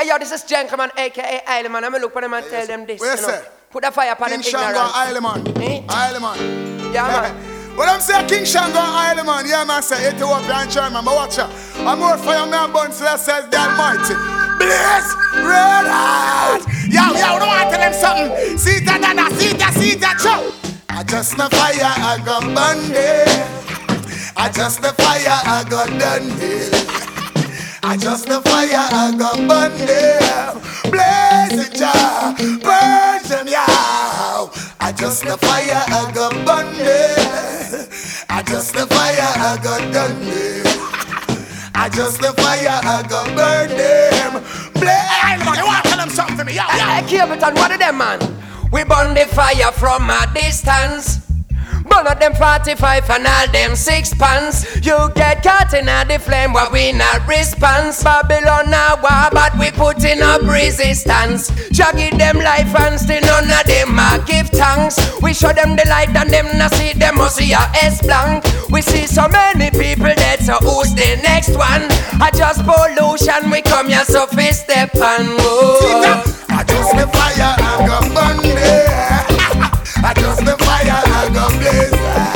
Hey yo, this is Gentleman, aka Isleman. I'm gonna look for them and tell them this. What you say? Put a fire upon them King Shango ignorance. Isleman. Isleman. Yeah, man. What I'm saying, King Shango Isleman. Yeah, man, say Ethiopia and German. But watch out. I'm more fire man burn, so that says the Almighty. Blaze, red hot. Yo, don't want to tell them something. See that, see that, show. I just the fire, I got bundle. I just the fire, I got done deal. I just the fire, I got bundle. Blaze it, yeah. Burn them, yeah. I just the fire, I got bundle. I just the fire, I got done deal. I just the fire, I got burn them. Blaze. You want to tell them something to me, yeah. Hey, Capitan, what of them, man? We burn the fire from a distance. Burn up them 45 and all them 6 pans. You get caught in the flame where we not response. Babylon a war but we put in up resistance. Jaggy them life and still none of them a give thanks. We show them the light and them not see them must see a S blank. We see so many people dead, so who's the next one? I just pollution, we come here so fist step and I just the fire, I got burn. I just the fire, I got blaze.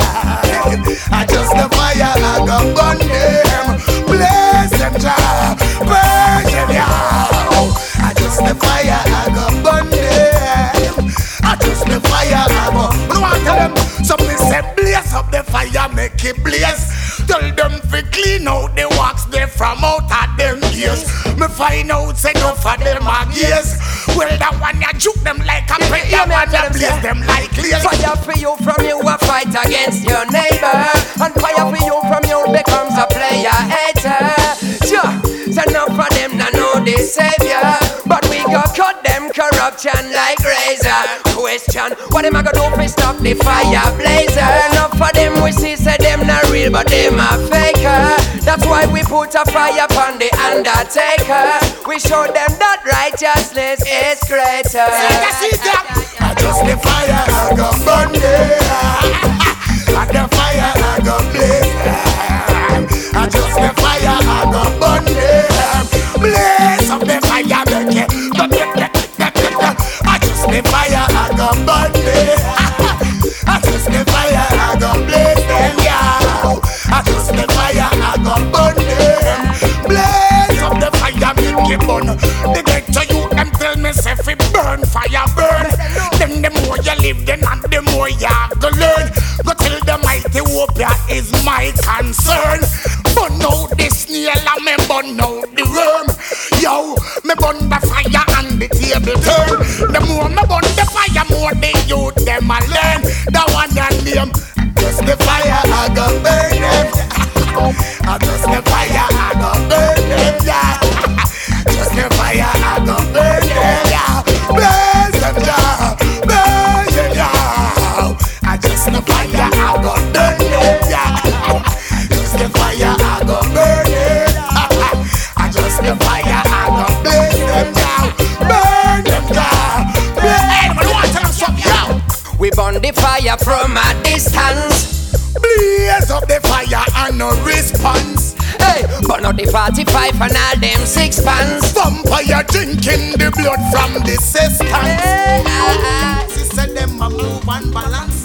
I just the fire, I got burn them. Blaze them, ja, burn them, yeah. I just the fire, I got burn them. I just the fire, I got. I want to tell them something. Say blaze up the fire, make it blaze. Tell them to clean out the wax they from out of them ears. Me find out say no for them a gaze. Well that one ya juke them like a pet. That one ya blaze them like lace. Fire for you from you a fight against your neighbor. And fire for you from you becomes a player hater. Sure, so enough for them to know the savior. But we go cut them corruption like razor. Question, what am I gonna do to stop the fire blazer? Enough for them we see say them not real but them a faker. That's why we put a fire upon the undertaker. We show them that righteousness is greater. I just the fire, I got burn there. I the fire, I got blaze. I just the fire, I got burn there. Blaze up the fire, make it. I just the fire, I got burn there. I just the fire, I got blaze them, yeah. I just the fire, I got burn them. Blaze up the fire, make it burn. The get to you, them tell me say fi burn, fire burn. Then the more you live, then and the more you have to learn. Go tell the mighty Ethiopia is my concern. Burn out the snail and me burn out the worm. Yo, me burn the fire and the table turn. The more me burn the fire, more the youth them a learn. The one that name, just the fire I got burn them. I just the fire I got burn them, yeah. Just the fire I got burn them, yeah. Blaze them, yeah. Blaze them, yeah. I just the fire I got burn them, yeah. Just the fire I got burn them. I just the fire I got blaze them, yeah. Burn them, yeah. Hey, but what tell them something, yeah. We burn the fire from a distance. Blaze up the fire and no response. Hey, burn out the 45 and all them 6 pans. Vampire drinking the blood from the cistern. She said them a move and balance.